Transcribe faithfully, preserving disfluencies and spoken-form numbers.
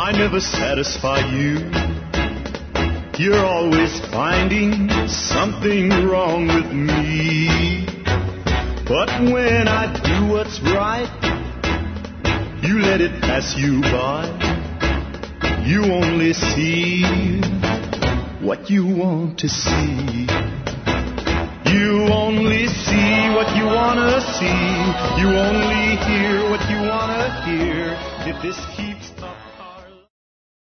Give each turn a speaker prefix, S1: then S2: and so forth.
S1: I never satisfy you. You're always finding something wrong with me. But when I do what's right, you let it pass you by. You only see what you want to see. You only see what you want to see. You only hear what you want to hear. If this keeps